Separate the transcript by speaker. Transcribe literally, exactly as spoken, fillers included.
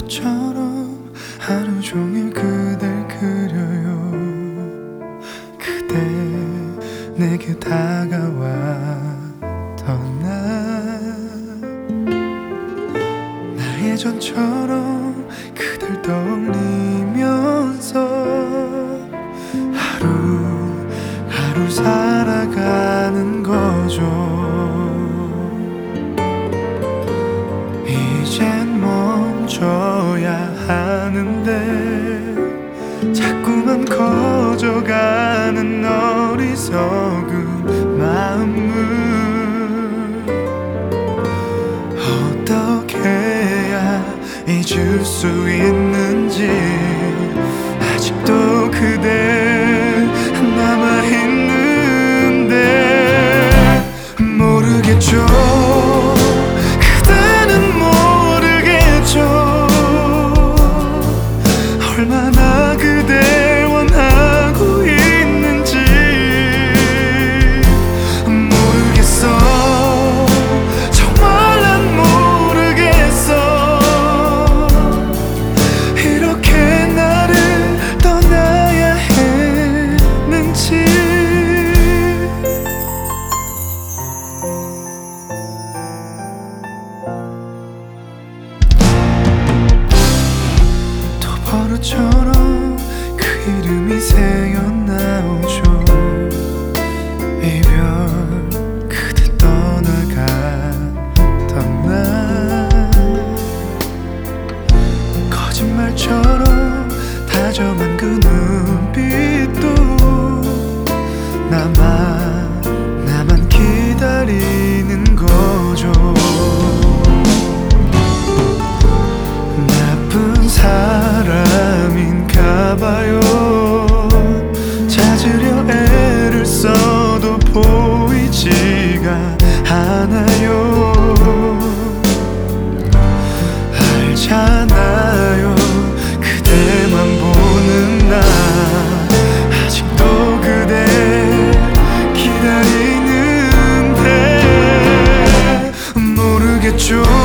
Speaker 1: 꽃처럼 하루 종일 그댈 그려요. 그대 내게 다가왔던 날, 나 예전처럼 그댈 떠올리면서 하루 하루 살아가는 거죠. 이젠 멈춰야 하는데 자꾸만 커져가는 어리석은 마음을 어떻게 해야 잊을 수 있는지, 아직도 그대 남아있는데 모르겠죠. 그대는 모르겠죠. 얼마나 그댈 원하고 있는지 모르겠어. 정말 난 모르겠어. 이렇게 나를 떠나야 했는지. 또 버릇처럼 그 이름이 새어나오죠. 이별 그대 떠나갔던 날, 거짓말처럼 다정한 그 눈빛도 나만 나만 기다리는 거죠. 나쁜 사람인가봐요. 찾으려 애를 써도 보이지가 않아요. 알잖아요. 그대만 보는 나 아직도 그대 기다리는데 모르겠죠.